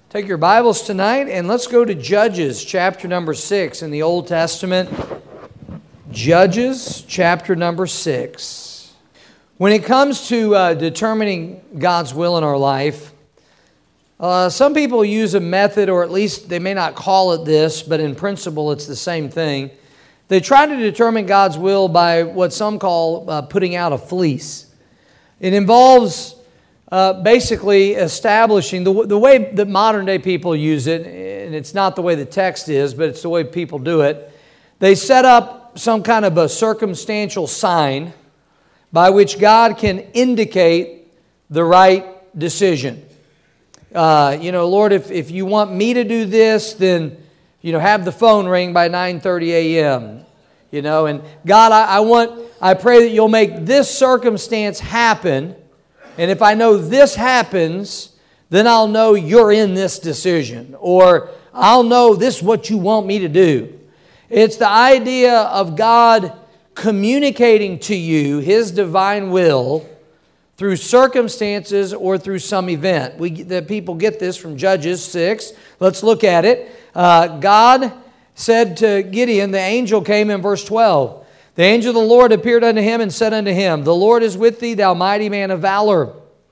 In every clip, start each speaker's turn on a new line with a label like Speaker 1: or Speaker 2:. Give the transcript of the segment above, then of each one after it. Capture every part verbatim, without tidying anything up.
Speaker 1: Take your Bibles tonight and let's go to Judges chapter number six in the Old Testament. Judges chapter number six. When it comes to uh, determining God's will in our life, uh, some people use a method, or at least they may not call it this, but in principle it's the same thing. They try to determine God's will by what some call uh, putting out a fleece. It involves Uh, basically establishing, the, the way that modern day people use it, and it's not the way the text is, but it's the way people do it, they set up some kind of a circumstantial sign by which God can indicate the right decision. Uh, you know, Lord, if, if you want me to do this, then, you know, have the phone ring by nine thirty a.m., you know, and God, I, I want, I pray that you'll make this circumstance happen. And if I know this happens, then I'll know you're in this decision. Or I'll know this is what you want me to do. It's the idea of God communicating to you His divine will through circumstances or through some event. We, the people get this from Judges six. Let's look at it. Uh, God said to Gideon, the angel came in verse twelve. The angel of the Lord appeared unto him and said unto him, The Lord is with thee, thou mighty man of valor.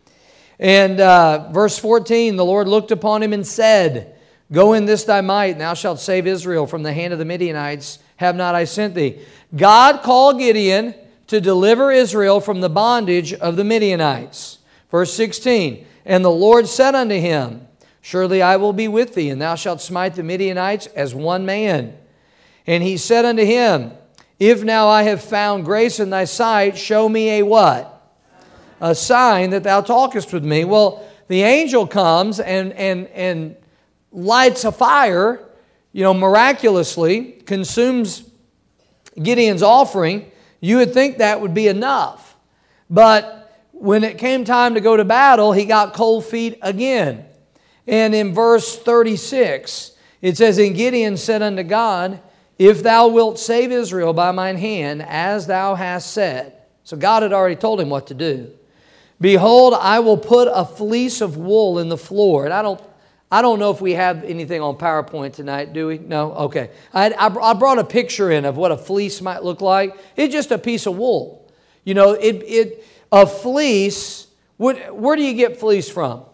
Speaker 1: And uh, verse fourteen, the Lord looked upon him and said, Go in this thy might, and thou shalt save Israel from the hand of the Midianites. Have not I sent thee? God called Gideon to deliver Israel from the bondage of the Midianites. Verse sixteen, And the Lord said unto him, Surely I will be with thee, and thou shalt smite the Midianites as one man. And he said unto him, If now I have found grace in thy sight, show me a what? A sign that thou talkest with me. Well, the angel comes and, and, and lights a fire, you know, miraculously, consumes Gideon's offering. You would think that would be enough. But when it came time to go to battle, he got cold feet again. And in verse thirty-six, it says, And Gideon said unto God, If thou wilt save Israel by mine hand, as thou hast said. So God had already told him what to do. Behold, I will put a fleece of wool in the floor. And I don't, I don't know if we have anything on PowerPoint tonight, do we? No? Okay. I, I brought a picture in of what a fleece might look like. It's just a piece of wool. You know, it, it a fleece, what, where do you get fleece from?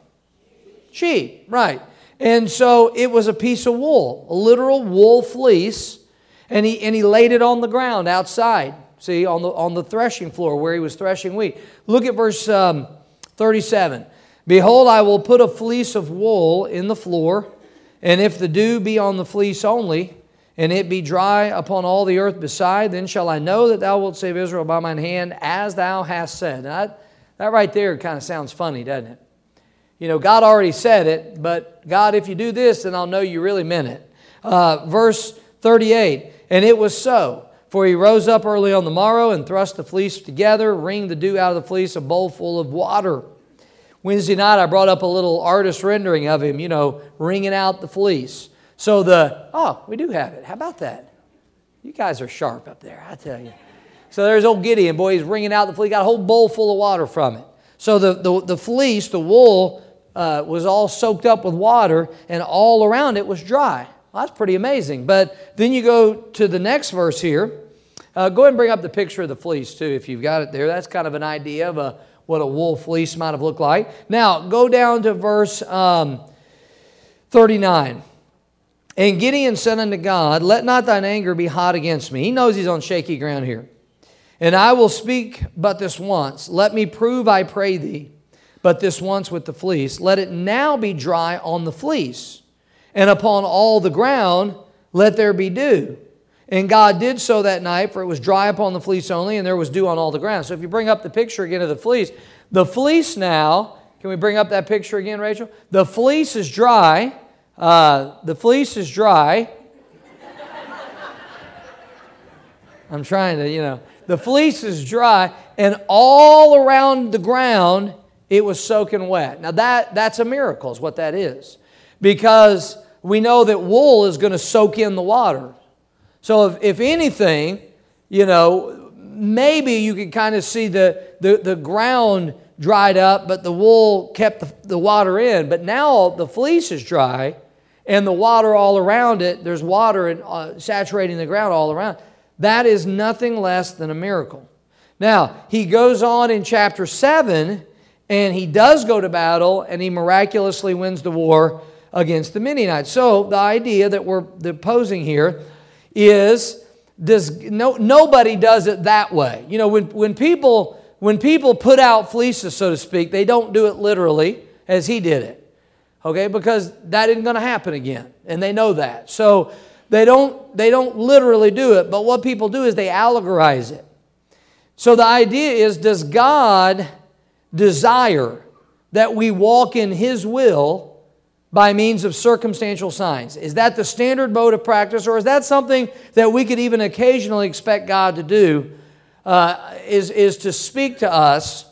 Speaker 1: Sheep, right. And so it was a piece of wool, a literal wool fleece. And he, and he laid it on the ground outside, see, on the, on the threshing floor where he was threshing wheat. Look at verse um, thirty-seven. Behold, I will put a fleece of wool in the floor, and if the dew be on the fleece only, and it be dry upon all the earth beside, then shall I know that thou wilt save Israel by mine hand, as thou hast said. Now, that, that right there kind of sounds funny, doesn't it? You know, God already said it, but God, if you do this, then I'll know you really meant it. Uh, verse thirty-eight. And it was so, for he rose up early on the morrow and thrust the fleece together, wringed the dew out of the fleece, a bowl full of water. Wednesday night I brought up a little artist rendering of him, you know, wringing out the fleece. So the, oh, we do have it. How about that? You guys are sharp up there, I tell you. So there's old Gideon, boy, he's wringing out the fleece, got a whole bowl full of water from it. So the, the, the fleece, the wool, uh, was all soaked up with water, and all around it was dry. Well, that's pretty amazing. But then you go to the next verse here. Uh, go ahead and bring up the picture of the fleece too, if you've got it there. That's kind of an idea of a, what a wool fleece might have looked like. Now, go down to verse um, thirty-nine. And Gideon said unto God, Let not thine anger be hot against me. He knows he's on shaky ground here. And I will speak but this once. Let me prove, I pray thee, but this once with the fleece. Let it now be dry on the fleece. And upon all the ground, let there be dew. And God did so that night, for it was dry upon the fleece only, and there was dew on all the ground. So if you bring up the picture again of the fleece, the fleece now, can we bring up that picture again, Rachel? The fleece is dry. Uh, the fleece is dry. I'm trying to, you know. The fleece is dry, and all around the ground, it was soaking wet. Now that, that's a miracle is what that is. Because we know that wool is going to soak in the water. So if, if anything, you know, maybe you can kind of see the, the, the ground dried up, but the wool kept the, the water in. But now the fleece is dry, and the water all around it, there's water and, uh, saturating the ground all around. That is nothing less than a miracle. Now, he goes on in chapter seven, and he does go to battle, and he miraculously wins the war against the Midianites. So the idea that we're posing here is, does no, nobody does it that way. You know, when, when people when people put out fleeces, so to speak, they don't do it literally as he did it. Okay, because that isn't going to happen again, and they know that. So they don't they don't literally do it, but what people do is they allegorize it. So the idea is, does God desire that we walk in His will by means of circumstantial signs? Is that the standard mode of practice, or is that something that we could even occasionally expect God to do, uh, is, is to speak to us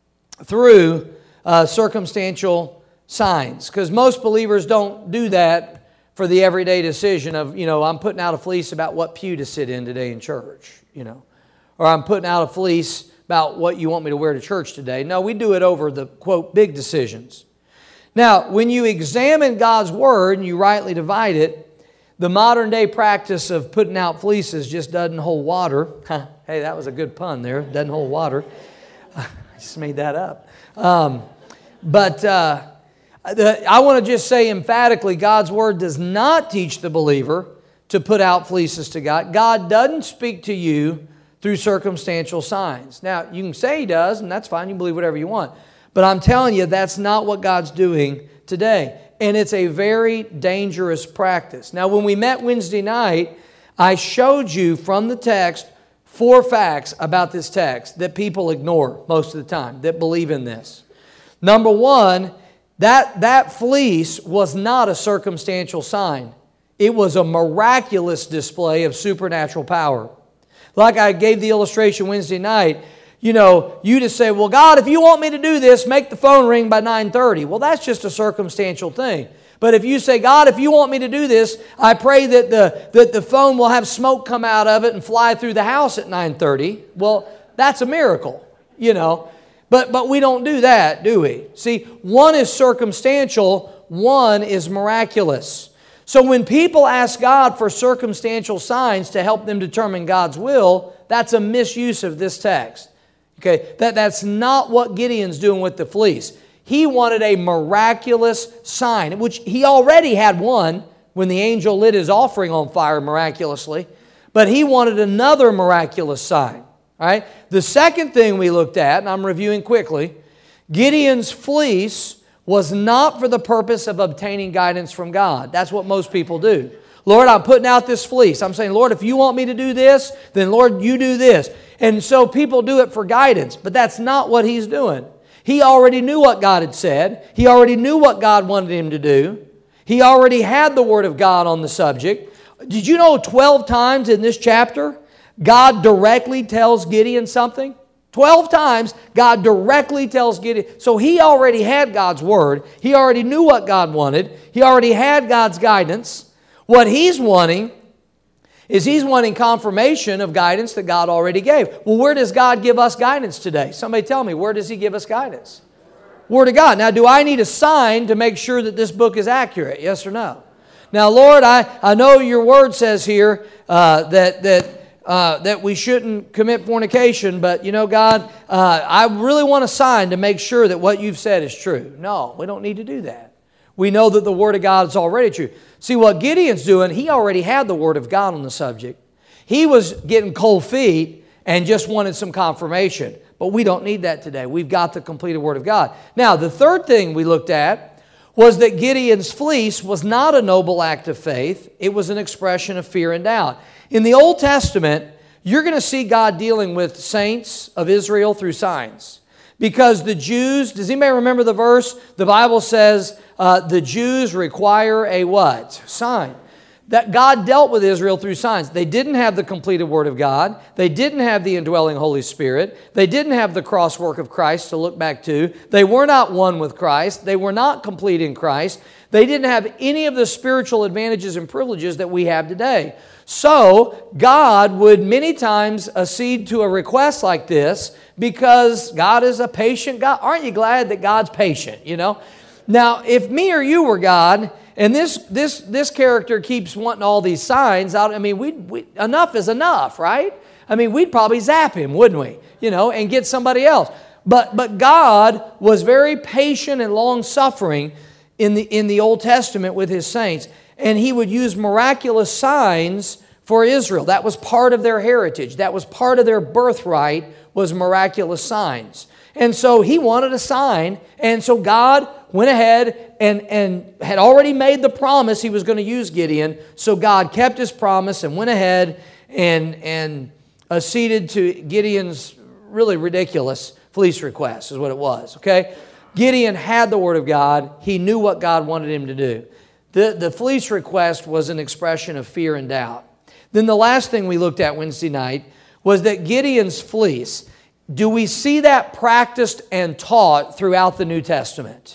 Speaker 1: through uh, circumstantial signs? Because most believers don't do that for the everyday decision of, you know, I'm putting out a fleece about what pew to sit in today in church, you know. Or I'm putting out a fleece about what you want me to wear to church today. No, we do it over the, quote, big decisions. Now, when you examine God's Word and you rightly divide it, the modern day practice of putting out fleeces just doesn't hold water. Hey, that was a good pun there. Doesn't hold water. I just made that up. Um, but uh, the, I want to just say emphatically, God's Word does not teach the believer to put out fleeces to God. God doesn't speak to you through circumstantial signs. Now, you can say He does, and that's fine. You can believe whatever you want. But I'm telling you, that's not what God's doing today. And it's a very dangerous practice. Now, when we met Wednesday night, I showed you from the text four facts about this text that people ignore most of the time, that believe in this. Number one, that, that fleece was not a circumstantial sign. It was a miraculous display of supernatural power. Like I gave the illustration Wednesday night, you know, you just say, well, God, if you want me to do this, make the phone ring by nine thirty. Well, that's just a circumstantial thing. But if you say, God, if you want me to do this, I pray that the, that the phone will have smoke come out of it and fly through the house at nine thirty. Well, that's a miracle, you know. But, but we don't do that, do we? See, one is circumstantial, one is miraculous. So when people ask God for circumstantial signs to help them determine God's will, that's a misuse of this text. Okay, that, that's not what Gideon's doing with the fleece. He wanted a miraculous sign, which he already had one when the angel lit his offering on fire miraculously. But he wanted another miraculous sign. All right? The second thing we looked at, and I'm reviewing quickly, Gideon's fleece was not for the purpose of obtaining guidance from God. That's what most people do. Lord, I'm putting out this fleece. I'm saying, Lord, if you want me to do this, then Lord, you do this. And so people do it for guidance, but that's not what he's doing. He already knew what God had said. He already knew what God wanted him to do. He already had the Word of God on the subject. Did you know twelve times in this chapter, God directly tells Gideon something? Twelve times, God directly tells Gideon. So he already had God's Word. He already knew what God wanted. He already had God's guidance. What he's wanting is he's wanting confirmation of guidance that God already gave. Well, where does God give us guidance today? Somebody tell me, where does He give us guidance? Word of God. Now, do I need a sign to make sure that this book is accurate? Yes or no? Now, Lord, I, I know your Word says here uh, that that uh, that we shouldn't commit fornication, but you know, God, uh, I really want a sign to make sure that what you've said is true. No, we don't need to do that. We know that the Word of God is already true. See, what Gideon's doing, he already had the Word of God on the subject. He was getting cold feet and just wanted some confirmation. But we don't need that today. We've got the completed Word of God. Now, the third thing we looked at was that Gideon's fleece was not a noble act of faith. It was an expression of fear and doubt. In the Old Testament, you're going to see God dealing with saints of Israel through signs. Because the Jews, does anybody remember the verse? The Bible says uh, the Jews require a what? Sign. That God dealt with Israel through signs. They didn't have the completed Word of God. They didn't have the indwelling Holy Spirit. They didn't have the cross work of Christ to look back to. They were not one with Christ. They were not complete in Christ. They didn't have any of the spiritual advantages and privileges that we have today. So, God would many times accede to a request like this because God is a patient God. Aren't you glad that God's patient, you know? Now, if me or you were God, and this this this character keeps wanting all these signs out, I mean, we we enough is enough, right? I mean, we'd probably zap him, wouldn't we? You know, and get somebody else. But but God was very patient and long-suffering in the in the Old Testament with His saints, and He would use miraculous signs for Israel. That was part of their heritage. That was part of their birthright, was miraculous signs. And so He wanted a sign, and so God went ahead and, and had already made the promise He was going to use Gideon. So God kept His promise and went ahead and, and acceded to Gideon's really ridiculous fleece request, is what it was, okay? Gideon had the Word of God. He knew what God wanted him to do. The, the fleece request was an expression of fear and doubt. Then the last thing we looked at Wednesday night was that Gideon's fleece, do we see that practiced and taught throughout the New Testament?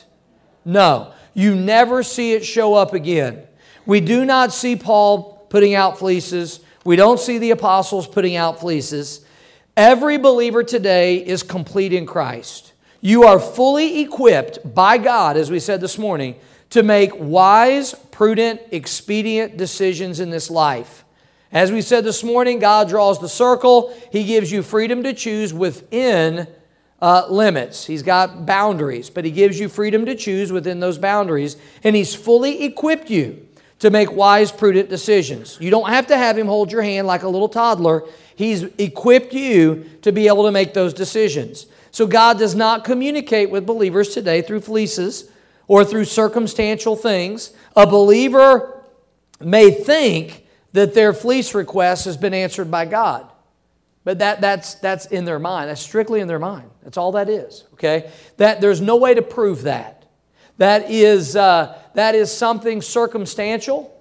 Speaker 1: No. You never see it show up again. We do not see Paul putting out fleeces. We don't see the apostles putting out fleeces. Every believer today is complete in Christ. You are fully equipped by God, as we said this morning, to make wise, prudent, expedient decisions in this life. As we said this morning, God draws the circle. He gives you freedom to choose within uh, limits. He's got boundaries, but He gives you freedom to choose within those boundaries. And He's fully equipped you to make wise, prudent decisions. You don't have to have Him hold your hand like a little toddler. He's equipped you to be able to make those decisions. So God does not communicate with believers today through fleeces or through circumstantial things. A believer may think that their fleece request has been answered by God. But that, that's, that's in their mind. That's strictly in their mind. That's all that is, okay? That, there's no way to prove that. That is, uh, that is something circumstantial,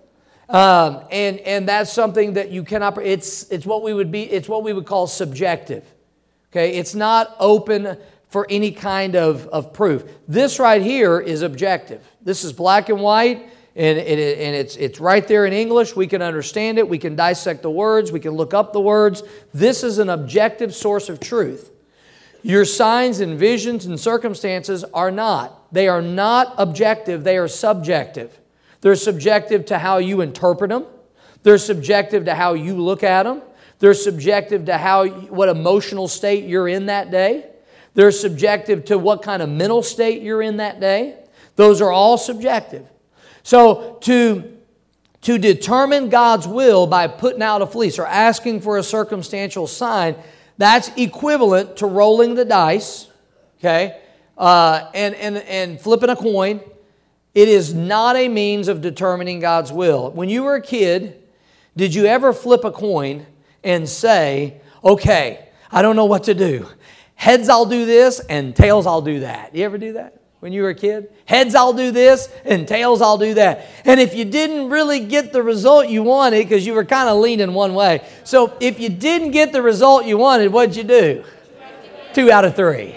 Speaker 1: um, and, and that's something that you cannot, it's, it's, what we would be, it's what we would call subjective, okay? It's not open for any kind of, of proof. This right here is objective. This is black and white. And, it, and it's, it's right there in English. We can understand it. We can dissect the words. We can look up the words. This is an objective source of truth. Your signs and visions and circumstances are not. They are not objective. They are subjective. They're subjective to how you interpret them. They're subjective to how you look at them. They're subjective to how what emotional state you're in that day. They're subjective to what kind of mental state you're in that day. Those are all subjective. So to, to determine God's will by putting out a fleece or asking for a circumstantial sign, that's equivalent to rolling the dice, okay, uh, and, and, and flipping a coin. It is not a means of determining God's will. When you were a kid, did you ever flip a coin and say, okay, I don't know what to do. Heads, I'll do this, and tails, I'll do that. You ever do that? When you were a kid? Heads, I'll do this, and tails, I'll do that. And if you didn't really get the result you wanted, because you were kind of leaning one way. So if you didn't get the result you wanted, what'd you do? Two out of three.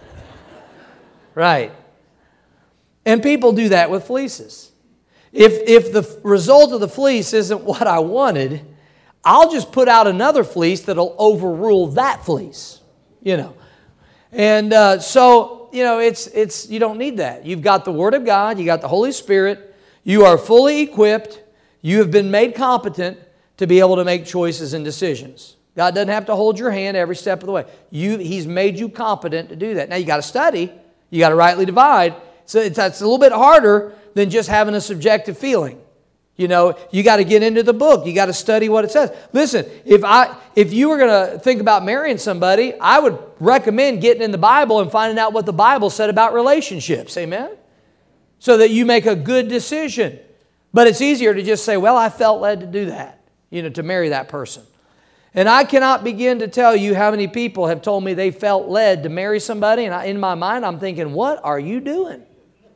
Speaker 1: Right. And people do that with fleeces. If, if the result of the fleece isn't what I wanted, I'll just put out another fleece that'll overrule that fleece. You know. And uh, so... You know, it's it's you don't need that. You've got the Word of God. You got the Holy Spirit. You are fully equipped. You have been made competent to be able to make choices and decisions. God doesn't have to hold your hand every step of the way. You, He's made you competent to do that. Now, you got to study. You got to rightly divide. So it's, it's a little bit harder than just having a subjective feeling. You know, you got to get into the book. You got to study what it says. Listen, if I if you were going to think about marrying somebody, I would recommend getting in the Bible and finding out what the Bible said about relationships. Amen? So that you make a good decision. But it's easier to just say, well, I felt led to do that, you know, to marry that person. And I cannot begin to tell you how many people have told me they felt led to marry somebody, and I, in my mind I'm thinking, what are you doing?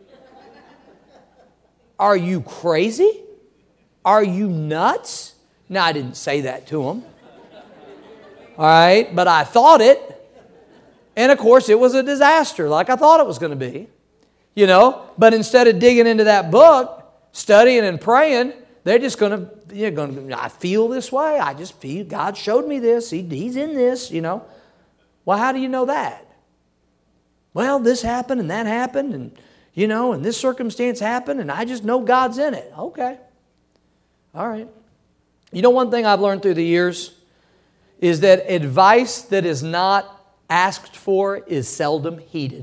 Speaker 1: Are you crazy? Are you nuts? Now, I didn't say that to him. All right, but I thought it. And of course, it was a disaster like I thought it was going to be. You know, but instead of digging into that book, studying and praying, they're just going to, you're going to, I feel this way. I just feel, God showed me this. He, he's in this, you know. Well, how do you know that? Well, this happened and that happened and, you know, and this circumstance happened and I just know God's in it. Okay. All right. You know, one thing I've learned through the years is that advice that is not asked for is seldom heeded.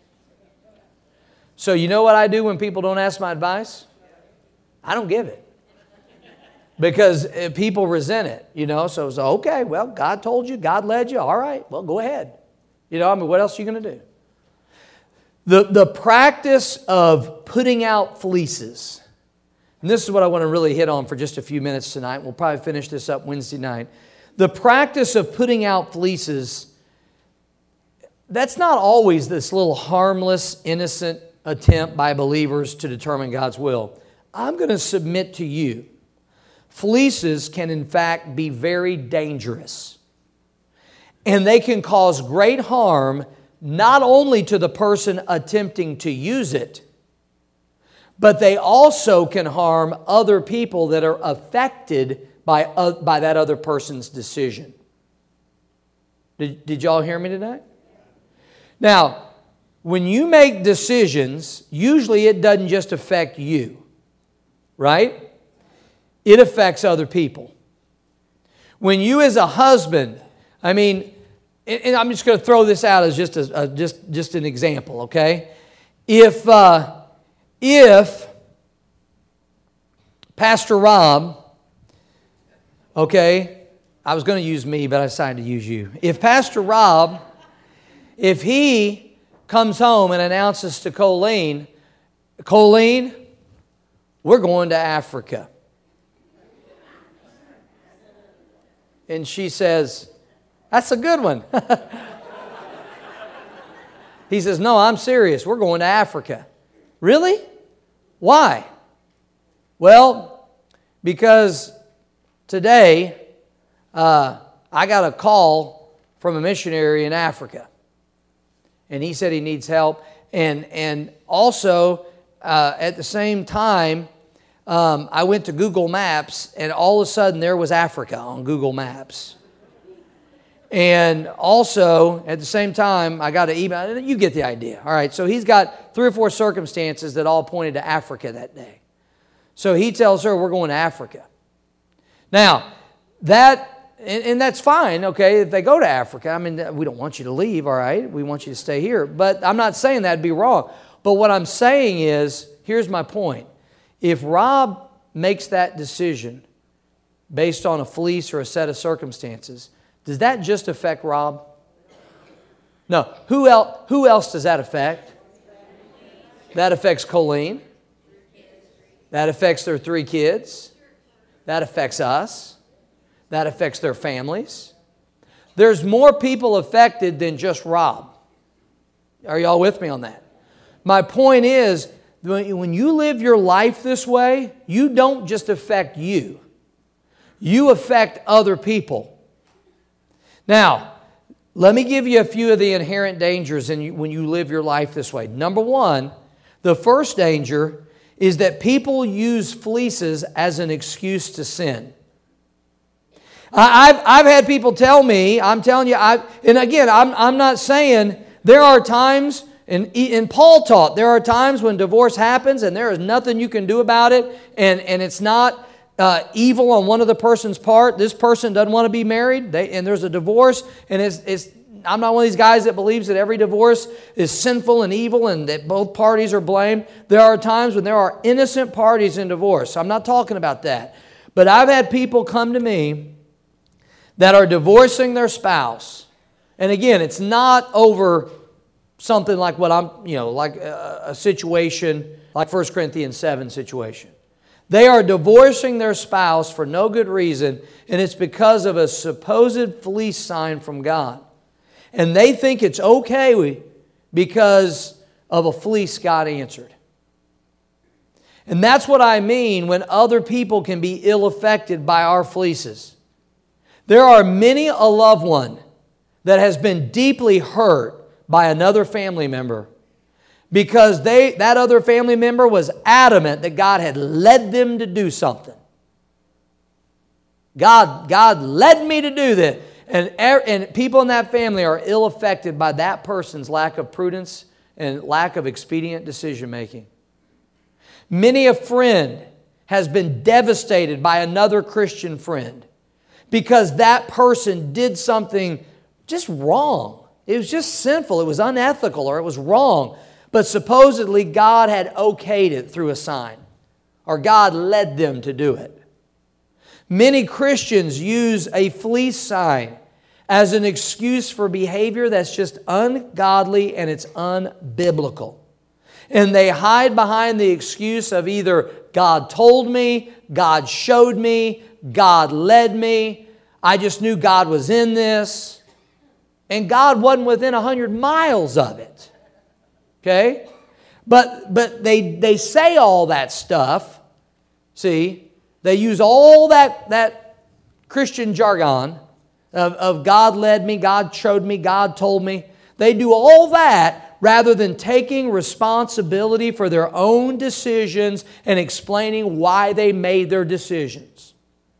Speaker 1: So you know what I do when people don't ask my advice? I don't give it. Because people resent it, you know. So, so, okay, well, God told you, God led you. All right, well, go ahead. You know, I mean, what else are you going to do? The, the practice of putting out fleeces. And this is what I want to really hit on for just a few minutes tonight. We'll probably finish this up Wednesday night. The practice of putting out fleeces, that's not always this little harmless, innocent attempt by believers to determine God's will. I'm going to submit to you, fleeces can in fact be very dangerous. And they can cause great harm not only to the person attempting to use it, but they also can harm other people that are affected by, uh, by that other person's decision. Did, did y'all hear me tonight? Now, when you make decisions, usually it doesn't just affect you, right? It affects other people. When you as a husband, I mean, and I'm just going to throw this out as just a, a just just an example, okay? If uh, if Pastor Rob, okay, I was going to use me, but I decided to use you. If Pastor Rob, if he comes home and announces to Colleen, Colleen, we're going to Africa. And she says, that's a good one. He says, no, I'm serious. We're going to Africa. Really? Why? Well, because today uh, I got a call from a missionary in Africa. And he said he needs help. And, and also, uh, at the same time, um, I went to Google Maps, and all of a sudden there was Africa on Google Maps. And also, at the same time, I got an email. You get the idea. All right, so he's got three or four circumstances that all pointed to Africa that day. So he tells her, we're going to Africa. Now, that... And, and that's fine, okay, if they go to Africa. I mean, we don't want you to leave, all right? We want you to stay here. But I'm not saying that'd be wrong. But what I'm saying is, here's my point. If Rob makes that decision based on a fleece or a set of circumstances, does that just affect Rob? No. Who else, who else does that affect? That affects Colleen. That affects their three kids. That affects us. That affects their families. There's more people affected than just Rob. Are y'all with me on that? My point is, when you live your life this way, you don't just affect you. You affect other people. Now, let me give you a few of the inherent dangers in you, when you live your life this way. Number one, the first danger is that people use fleeces as an excuse to sin. I've, I've had people tell me, I'm telling you, I, and again, I'm, I'm not saying there are times, and, and Paul taught, there are times when divorce happens and there is nothing you can do about it, and, and it's not uh, evil on one of the person's part. This person doesn't want to be married, they, and there's a divorce, and it's, it's I'm not one of these guys that believes that every divorce is sinful and evil and that both parties are blamed. There are times when there are innocent parties in divorce. I'm not talking about that. But I've had people come to me that are divorcing their spouse. And again, it's not over something like what I'm, you know, like a, a situation like First Corinthians seven situation. They are divorcing their spouse for no good reason, and it's because of a supposed fleece sign from God. And they think it's okay because of a fleece God answered. And that's what I mean when other people can be ill affected by our fleeces. There are many a loved one that has been deeply hurt by another family member because they that other family member was adamant that God had led them to do something. God, God led me to do this. And, and people in that family are ill affected by that person's lack of prudence and lack of expedient decision making. Many a friend has been devastated by another Christian friend because that person did something just wrong. It was just sinful. It was unethical, or it was wrong. But supposedly God had okayed it through a sign, or God led them to do it. Many Christians use a fleece sign as an excuse for behavior that's just ungodly and it's unbiblical. And they hide behind the excuse of either God told me, God showed me, God led me, I just knew God was in this. And God wasn't within a hundred miles of it. Okay? But, but they, they say all that stuff. See? They use all that, that Christian jargon of, of God led me, God showed me, God told me. They do all that rather than taking responsibility for their own decisions and explaining why they made their decisions.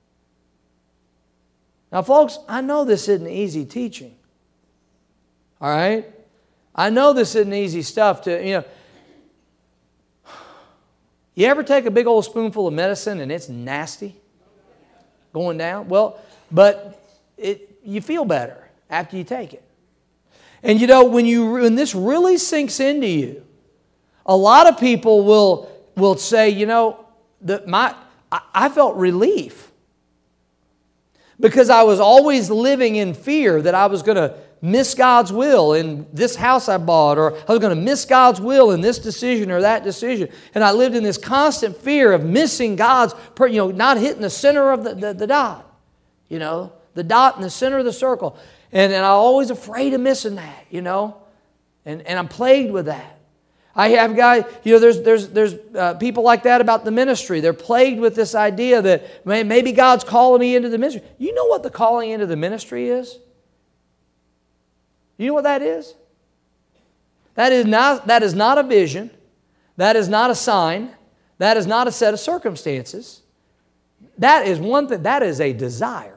Speaker 1: Now, folks, I know this isn't easy teaching. All right? I know this isn't easy stuff to, you know. You ever take a big old spoonful of medicine and it's nasty going down? Well, but it, you feel better after you take it. And you know, when you when this really sinks into you, a lot of people will will say, you know, that my I, I felt relief because I was always living in fear that I was going to miss God's will in this house I bought, or I was going to miss God's will in this decision or that decision. And I lived in this constant fear of missing God's, you know, not hitting the center of the, the, the dot, you know, the dot in the center of the circle. And, and I'm always afraid of missing that, you know, and, and I'm plagued with that. I have guys, you know, there's there's there's uh, people like that about the ministry. They're plagued with this idea that maybe God's calling me into the ministry. You know what the calling into the ministry is? You know what that is? That is not, that is not a vision. That is not a sign. That is not a set of circumstances. That is one thing. That is a desire.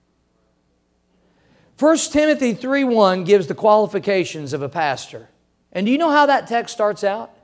Speaker 1: First Timothy three one gives the qualifications of a pastor. And do you know how that text starts out?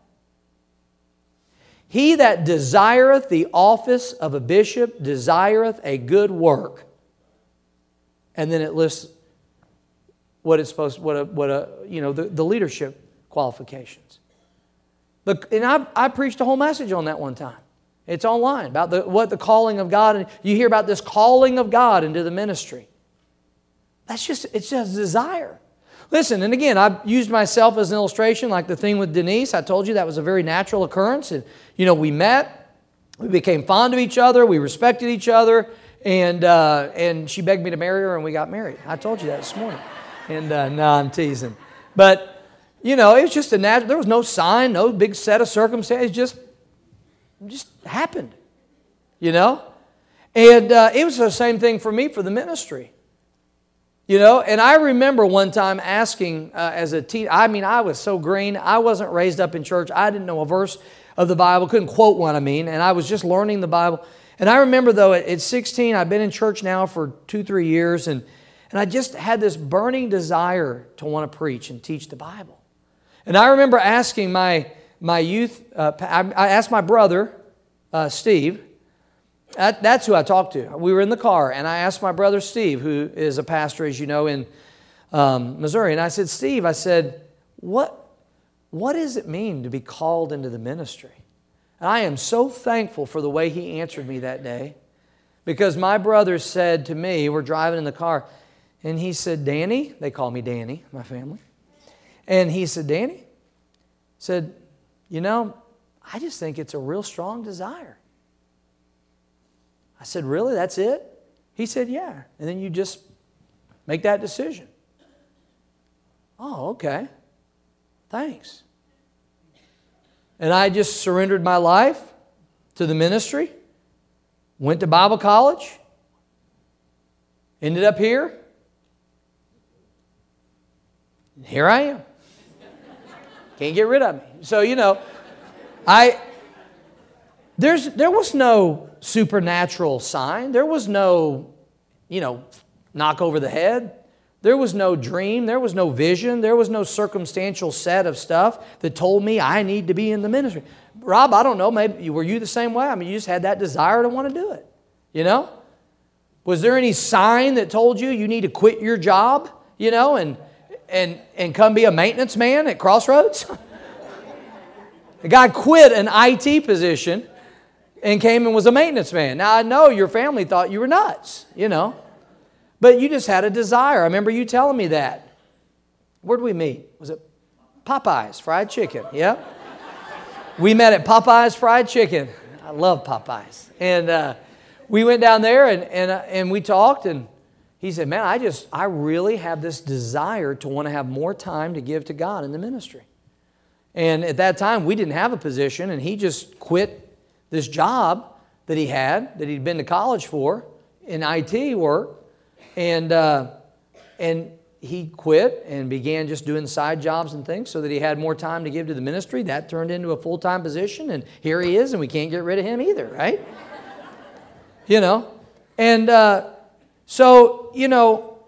Speaker 1: He that desireth the office of a bishop desireth a good work. And then it lists what it's supposed, what a, what a, you know, the, the leadership qualifications. The, and I, I preached a whole message on that one time. It's online about the, what the calling of God, and you hear about this calling of God into the ministry. That's just, it's just desire. Listen, and again, I've used myself as an illustration, like the thing with Denise. I told you that was a very natural occurrence. And, you know, we met, we became fond of each other, we respected each other, and uh, and she begged me to marry her, and we got married. I told you that this morning. And uh, no, I'm teasing. But, you know, it was just a natural, there was no sign, no big set of circumstances, just, it just happened, you know. And uh, it was the same thing for me for the ministry. You know, and I remember one time asking uh, as a teen, I mean, I was so green. I wasn't raised up in church. I didn't know a verse of the Bible, couldn't quote one, I mean, and I was just learning the Bible. And I remember, though, at, at sixteen, I've been in church now for two, three years, and, and I just had this burning desire to want to preach and teach the Bible. And I remember asking my, my youth, uh, I, I asked my brother, uh, Steve. That, that's who I talked to. We were in the car, and I asked my brother Steve, who is a pastor, as you know, in um, Missouri. And I said, Steve, I said, what, what does it mean to be called into the ministry? And I am so thankful for the way he answered me that day, because my brother said to me, we're driving in the car, and he said, Danny, they call me Danny, my family, and he said, Danny, said, you know, I just think it's a real strong desire. I said, really? That's it? He said, yeah. And then you just make that decision. Oh, okay. Thanks. And I just surrendered my life to the ministry, went to Bible college, ended up here. And here I am. Can't get rid of me. So, you know, I... There's, there was no supernatural sign. There was no, you know, knock over the head. There was no dream. There was no vision. There was no circumstantial set of stuff that told me I need to be in the ministry. Rob, I don't know. Maybe were you the same way? I mean, you just had that desire to want to do it. You know? Was there any sign that told you you need to quit your job, you know, and and and come be a maintenance man at Crossroads? The guy quit an I T position and came and was a maintenance man. Now, I know your family thought you were nuts, you know. But you just had a desire. I remember you telling me that. Where did we meet? Was it Popeyes Fried Chicken? Yeah. We met at Popeyes Fried Chicken. I love Popeyes. And uh, we went down there and, and, uh, and we talked. And he said, man, I just, I really have this desire to want to have more time to give to God in the ministry. And at that time, we didn't have a position. And he just quit this job that he had, that he'd been to college for in I T work. And uh, and he quit and began just doing side jobs and things so that he had more time to give to the ministry. That turned into a full-time position, and here he is, and we can't get rid of him either, right? You know, and uh, so, you know,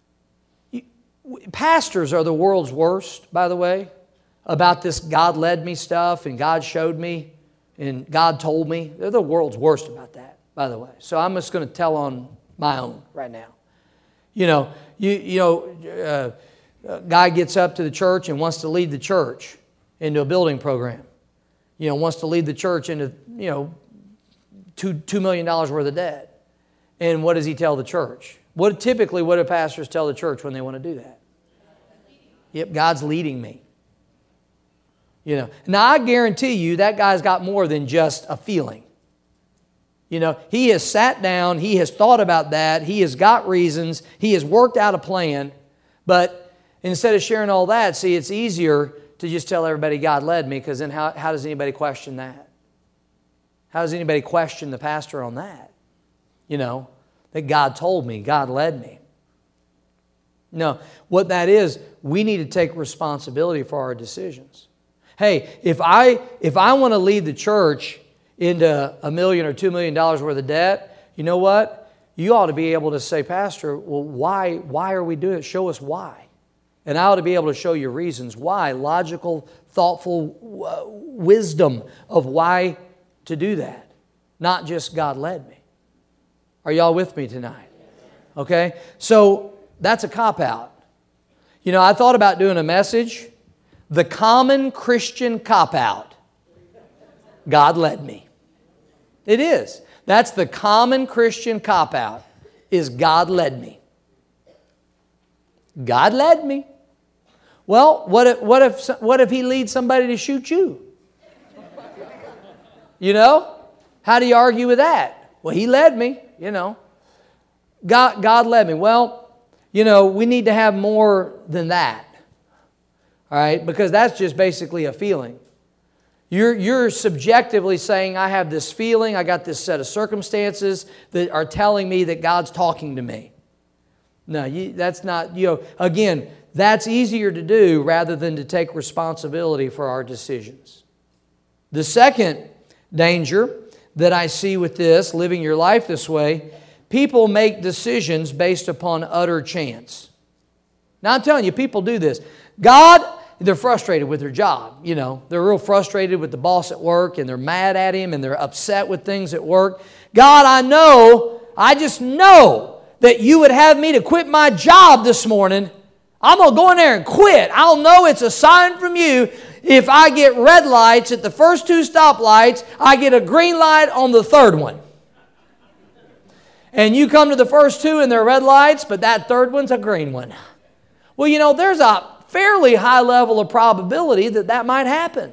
Speaker 1: pastors are the world's worst, by the way, about this God led me stuff and God showed me and God told me. They're the world's worst about that, by the way. So I'm just going to tell on my own right now. You know, you you know, uh, a guy gets up to the church and wants to lead the church into a building program. You know, wants to lead the church into, you know, two two million dollars worth of debt. And what does he tell the church? What typically what do pastors tell the church when they want to do that? Yep, God's leading me. You know, now I guarantee you that guy's got more than just a feeling. You know, he has sat down, he has thought about that, he has got reasons, he has worked out a plan, but instead of sharing all that, see, it's easier to just tell everybody God led me, because then how, how does anybody question that? How does anybody question the pastor on that? You know, that God told me, God led me. No, what that is, we need to take responsibility for our decisions. Hey, if I if I want to lead the church into a million or two million dollars worth of debt, you know what? You ought to be able to say, Pastor, well, why, why are we doing it? Show us why. And I ought to be able to show you reasons why, logical, thoughtful uh, wisdom of why to do that. Not just God led me. Are y'all with me tonight? Okay? So that's a cop-out. You know, I thought about doing a message, the common Christian cop-out. God led me. It is. That's the common Christian cop-out, is God led me. God led me. Well, what if, what if, what if He leads somebody to shoot you? You know? How do you argue with that? Well, He led me, you know. God, God led me. Well, you know, we need to have more than that. All right? Because that's just basically a feeling. You're, you're subjectively saying, I have this feeling, I got this set of circumstances that are telling me that God's talking to me. No, you, that's not, you know, again, that's easier to do rather than to take responsibility for our decisions. The second danger that I see with this, living your life this way, people make decisions based upon utter chance. Now, I'm telling you, people do this. God... They're frustrated with their job, you know. They're real frustrated with the boss at work, and they're mad at him, and they're upset with things at work. God, I know, I just know that you would have me to quit my job this morning. I'm going to go in there and quit. I'll know it's a sign from you if I get red lights at the first two stoplights, I get a green light on the third one. And you come to the first two and they're red lights, but that third one's a green one. Well, you know, there's a fairly high level of probability that that might happen.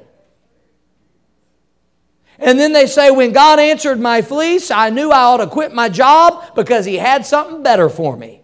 Speaker 1: And then they say, when God answered my fleece, I knew I ought to quit my job because He had something better for me.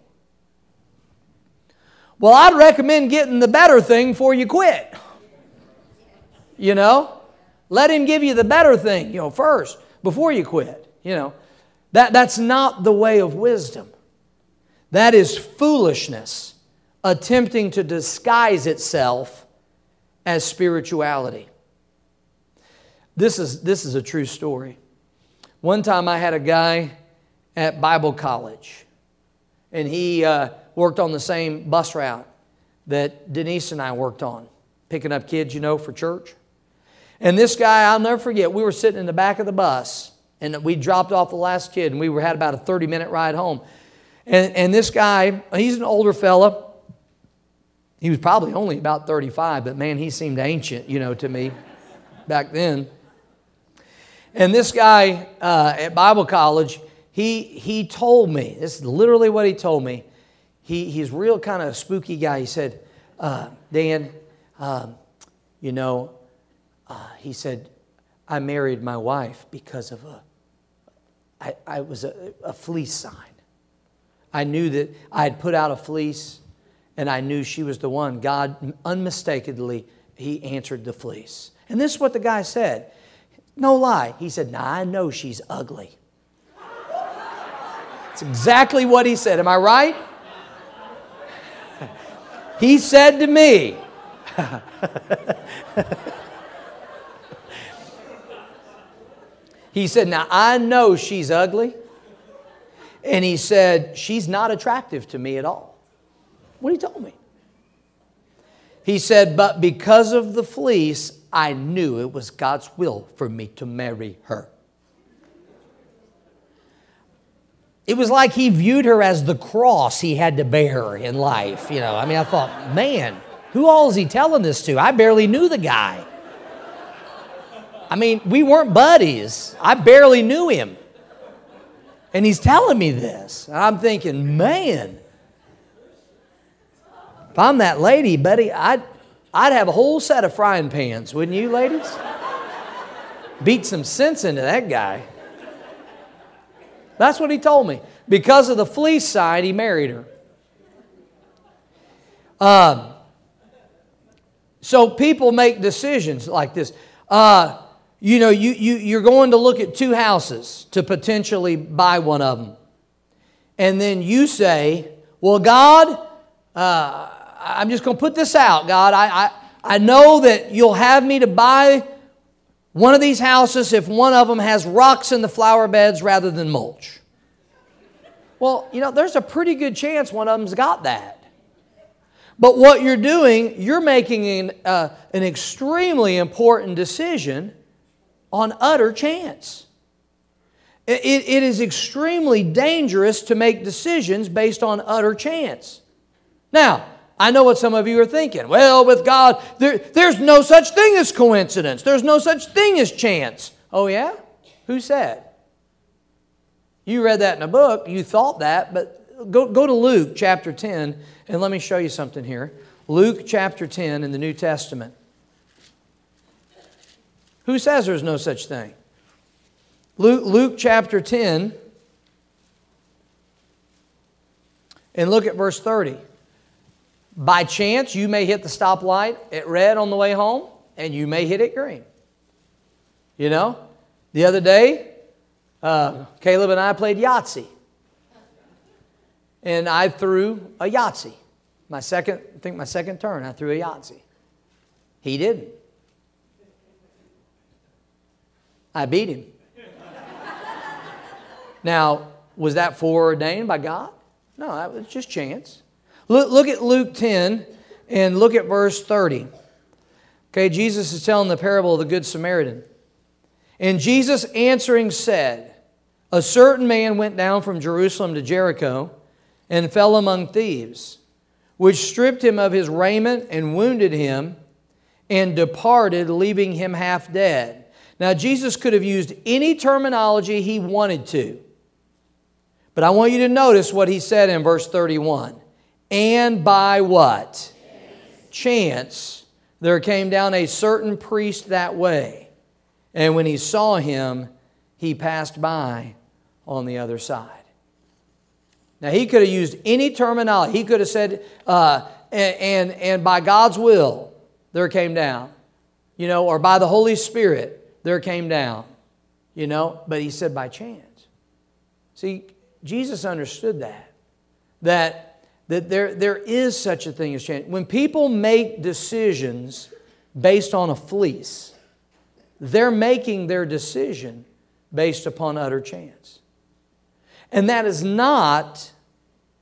Speaker 1: Well, I'd recommend getting the better thing before you quit. You know? Let Him give you the better thing, you know, first, before you quit. You know? That, that's not the way of wisdom. That is foolishness attempting to disguise itself as spirituality. This is, this is a true story. One time I had a guy at Bible college, and he uh, worked on the same bus route that Denise and I worked on, picking up kids, you know, for church. And this guy, I'll never forget, we were sitting in the back of the bus, and we dropped off the last kid, and we were, had about a thirty-minute ride home. And, and this guy, he's an older fella. He was probably only about thirty-five, but man, he seemed ancient, you know, to me back then. And this guy uh, at Bible college, he he told me, this is literally what he told me. He He's a real kind of spooky guy. He said, uh, Dan, um, you know, uh, he said, I married my wife because of a, I, I was a, a fleece sign. I knew that I had put out a fleece, and I knew she was the one. God, unmistakably, He answered the fleece. And this is what the guy said. No lie. He said, now I know she's ugly. That's exactly what he said. Am I right? He said to me, he said, now I know she's ugly. And he said, she's not attractive to me at all. What he told me. He said, but because of the fleece, I knew it was God's will for me to marry her. It was like he viewed her as the cross he had to bear in life. You know, I mean, I thought, man, who all is he telling this to? I barely knew the guy. I mean, we weren't buddies. I barely knew him. And he's telling me this. And I'm thinking, man, if I'm that lady, buddy, I'd, I'd have a whole set of frying pans, wouldn't you, ladies? Beat some sense into that guy. That's what he told me. Because of the fleece side, he married her. Um, so people make decisions like this. Uh, you know, you, you, you're going to look at two houses to potentially buy one of them. And then you say, well, God, uh, I'm just going to put this out, God. I, I, I know that you'll have me to buy one of these houses if one of them has rocks in the flower beds rather than mulch. Well, you know, there's a pretty good chance one of them's got that. But what you're doing, you're making an, uh, an extremely important decision on utter chance. It, it is extremely dangerous to make decisions based on utter chance. Now, I know what some of you are thinking. Well, with God, there, there's no such thing as coincidence. There's no such thing as chance. Oh, yeah? Who said? You read that in a book. You thought that. But go, go to Luke chapter ten, and let me show you something here. Luke chapter ten in the New Testament. Who says there's no such thing? Luke, Luke chapter ten, and look at verse thirty. By chance, you may hit the stoplight at red on the way home, and you may hit it green. You know, the other day, uh, Caleb and I played Yahtzee. And I threw a Yahtzee. My second, I think my second turn, I threw a Yahtzee. He didn't. I beat him. Now, was that foreordained by God? No, that was just chance. Look, look at Luke ten and look at verse thirty. Okay, Jesus is telling the parable of the Good Samaritan. And Jesus answering said, a certain man went down from Jerusalem to Jericho and fell among thieves, which stripped him of his raiment and wounded him and departed, leaving him half dead. Now, Jesus could have used any terminology he wanted to. But I want you to notice what he said in verse thirty-one. And by what? Chance. Chance, there came down a certain priest that way. And when he saw him, he passed by on the other side. Now, he could have used any terminology. He could have said, uh, and, and, and by God's will, there came down. You know, or by the Holy Spirit, there came down. You know, but he said by chance. See, Jesus understood that. That That there, there is such a thing as chance. When people make decisions based on a fleece, they're making their decision based upon utter chance. And that is not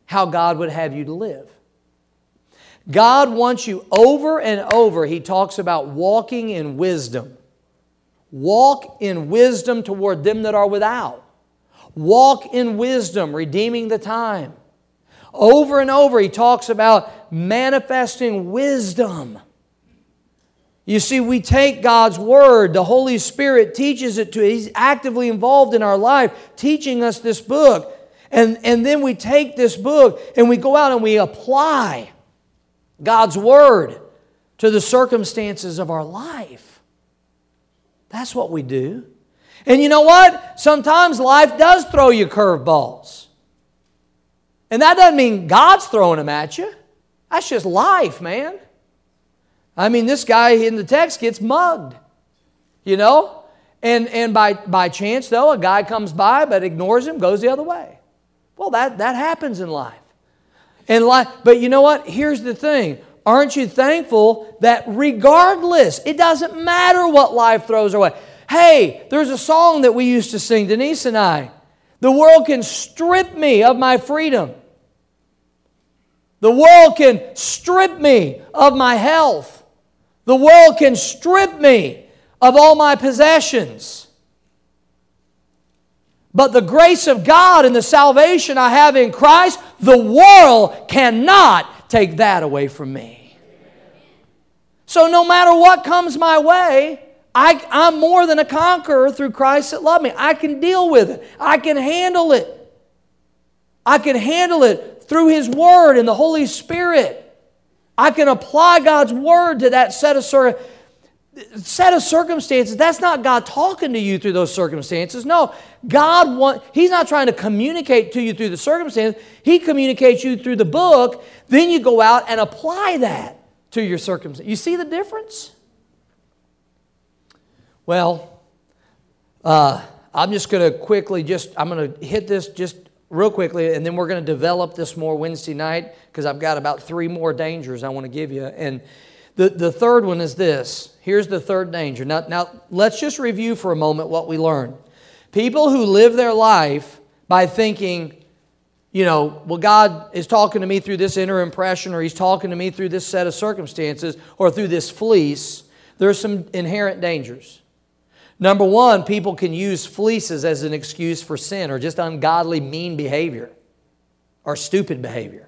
Speaker 1: how God would have you to live. God wants you over and over. He talks about walking in wisdom. Walk in wisdom toward them that are without. Walk in wisdom, redeeming the time. Over and over, He talks about manifesting wisdom. You see, we take God's Word. The Holy Spirit teaches it to us. He's actively involved in our life, teaching us this book. And, and then we take this book and we go out and we apply God's Word to the circumstances of our life. That's what we do. And you know what? Sometimes life does throw you curveballs. And that doesn't mean God's throwing them at you. That's just life, man. I mean, this guy in the text gets mugged, you know? And, and by, by chance, though, a guy comes by but ignores him, goes the other way. Well, that, that happens in life. And life. But you know what? Here's the thing. Aren't you thankful that regardless, it doesn't matter what life throws our way. Hey, there's a song that we used to sing, Denise and I. The world can strip me of my freedom. The world can strip me of my health. The world can strip me of all my possessions. But the grace of God and the salvation I have in Christ, the world cannot take that away from me. So no matter what comes my way, I, I'm more than a conqueror through Christ that loved me. I can deal with it. I can handle it. I can handle it through His Word and the Holy Spirit. I can apply God's Word to that set of, cir- set of circumstances. That's not God talking to you through those circumstances. No, God want, He's not trying to communicate to you through the circumstances. He communicates you through the book. Then you go out and apply that to your circumstances. You see the difference? Well, uh, I'm just going to quickly just, I'm going to hit this just real quickly, and then we're going to develop this more Wednesday night because I've got about three more dangers I want to give you. And the, the third one is this. Here's the third danger. Now, now, let's just review for a moment what we learned. People who live their life by thinking, you know, well, God is talking to me through this inner impression, or He's talking to me through this set of circumstances, or through this fleece, there's some inherent dangers. Number one, people can use fleeces as an excuse for sin or just ungodly, mean behavior or stupid behavior.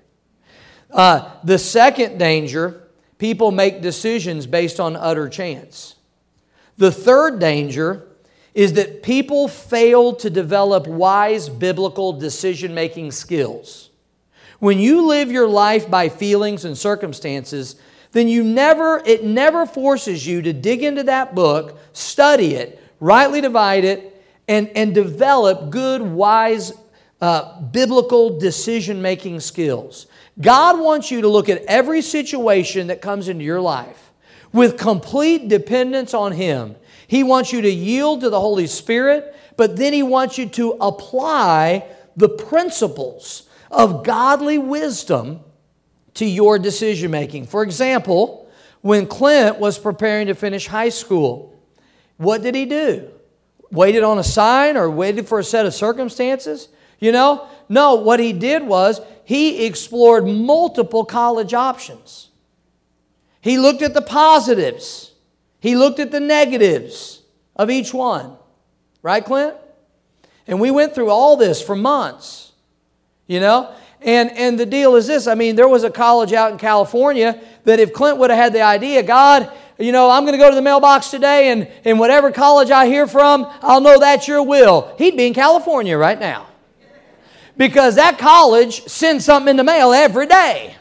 Speaker 1: Uh, the second danger, people make decisions based on utter chance. The third danger is that people fail to develop wise biblical decision-making skills. When you live your life by feelings and circumstances, then you never, it never forces you to dig into that book, study it, rightly divide it, and, and develop good, wise, uh, biblical decision-making skills. God wants you to look at every situation that comes into your life with complete dependence on Him. He wants you to yield to the Holy Spirit, but then He wants you to apply the principles of godly wisdom to your decision-making. For example, when Clint was preparing to finish high school, what did he do? Waited on a sign or waited for a set of circumstances? You know? No, what he did was he explored multiple college options. He looked at the positives. He looked at the negatives of each one. Right, Clint? And we went through all this for months. You know? And, and the deal is this. I mean, there was a college out in California that if Clint would have had the idea, God, you know, I'm going to go to the mailbox today, and, and whatever college I hear from, I'll know that's your will. He'd be in California right now. Because that college sends something in the mail every day.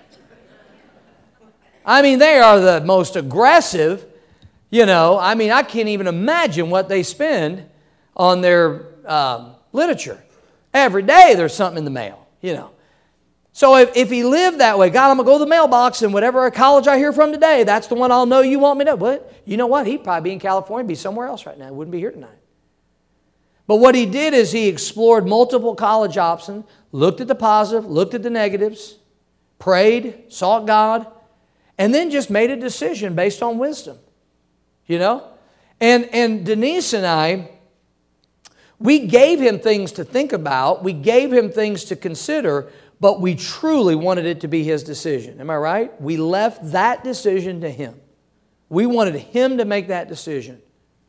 Speaker 1: I mean, they are the most aggressive, you know. I mean, I can't even imagine what they spend on their um, literature. Every day there's something in the mail, you know. So if, if he lived that way, God, I'm going to go to the mailbox, and whatever college I hear from today, that's the one I'll know you want me to. What? You know what? He'd probably be in California, be somewhere else right now. He wouldn't be here tonight. But what he did is he explored multiple college options, looked at the positive, looked at the negatives, prayed, sought God, and then just made a decision based on wisdom. You know? And, and Denise and I, we gave him things to think about. We gave him things to consider. but we truly wanted it to be His decision. Am I right? We left that decision to Him. We wanted Him to make that decision.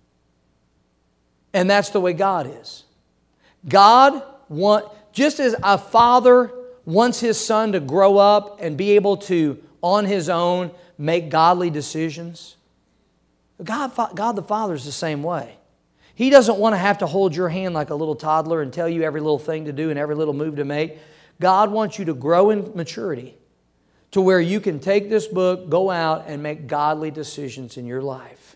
Speaker 1: And that's the way God is. God want, just as a father wants his son to grow up and be able to, on his own, make godly decisions, God, God the Father is the same way. He doesn't want to have to hold your hand like a little toddler and tell you every little thing to do and every little move to make. God wants you to grow in maturity to where you can take this book, go out, and make godly decisions in your life.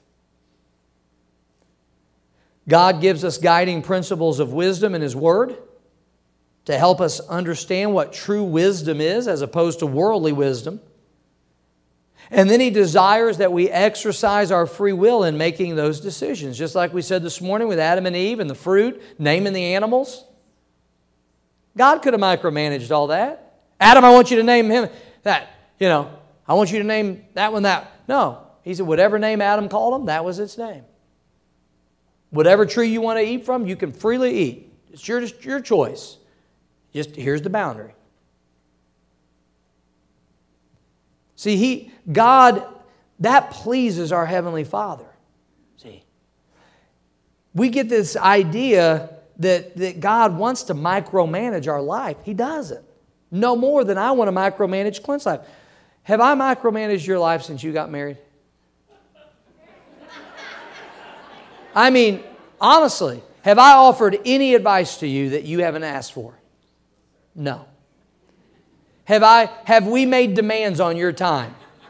Speaker 1: God gives us guiding principles of wisdom in His Word to help us understand what true wisdom is as opposed to worldly wisdom. And then He desires that we exercise our free will in making those decisions. Just like we said this morning with Adam and Eve and the fruit, naming the animals. God could have micromanaged all that. Adam, I want you to name him that. You know, I want you to name that one that. No. He said whatever name Adam called him, that was its name. Whatever tree you want to eat from, you can freely eat. It's your, your choice. Just here's the boundary. See, He, God, that pleases our Heavenly Father. See, we get this idea that, that God wants to micromanage our life. He doesn't. No more than I want to micromanage Clint's life. Have I micromanaged your life since you got married? I mean, honestly, have I offered any advice to you that you haven't asked for? No. Have I? Have we made demands on your time?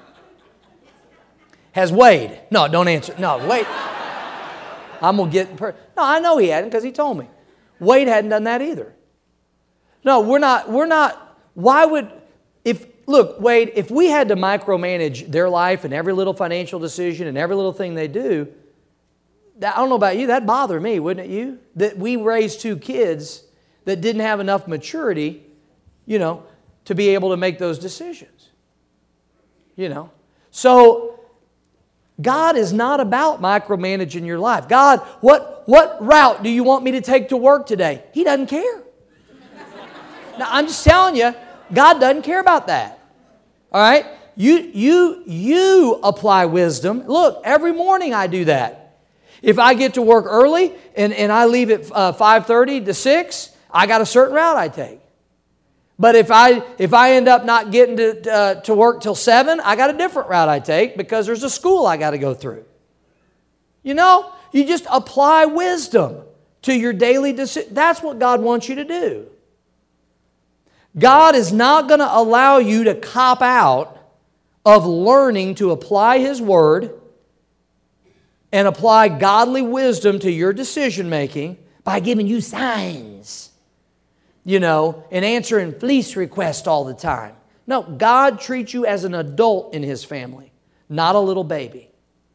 Speaker 1: Has Wade? No, don't answer. No, Wade. I'm going to get... Per- no, I know he hadn't because he told me. Wade hadn't done that either. No, we're not... We're not... Why would... If Look, Wade, if we had to micromanage their life and every little financial decision and every little thing they do... I don't know about you, that'd bother me, wouldn't it you? That we raised two kids that didn't have enough maturity, you know, to be able to make those decisions. You know. So, God is not about micromanaging your life. God, what, what route do you want me to take to work today? He doesn't care. Now, I'm just telling you, God doesn't care about that. All right? You, you, you apply wisdom. Look, every morning I do that. If I get to work early and, and I leave at uh, five thirty to six, I got a certain route I take. But if I if I end up not getting to, uh, to work till seven, I got a different route I take because there's a school I got to go through. You know, you just apply wisdom to your daily decision. That's what God wants you to do. God is not going to allow you to cop out of learning to apply His Word and apply godly wisdom to your decision making by giving you signs, you know, and answering fleece requests all the time. No, God treats you as an adult in His family, not a little baby.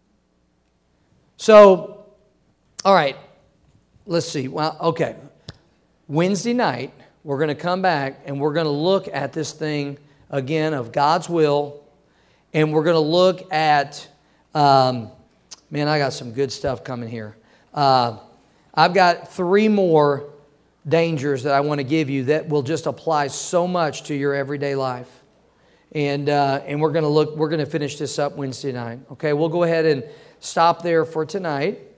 Speaker 1: So, all right, let's see. Well, okay. Wednesday night, we're going to come back and we're going to look at this thing again of God's will, and we're going to look at... Um, Man, I got some good stuff coming here. Uh, I've got three more dangers that I want to give you that will just apply so much to your everyday life. And uh, and we're going to look. We're going to finish this up Wednesday night. Okay, we'll go ahead and stop there for tonight.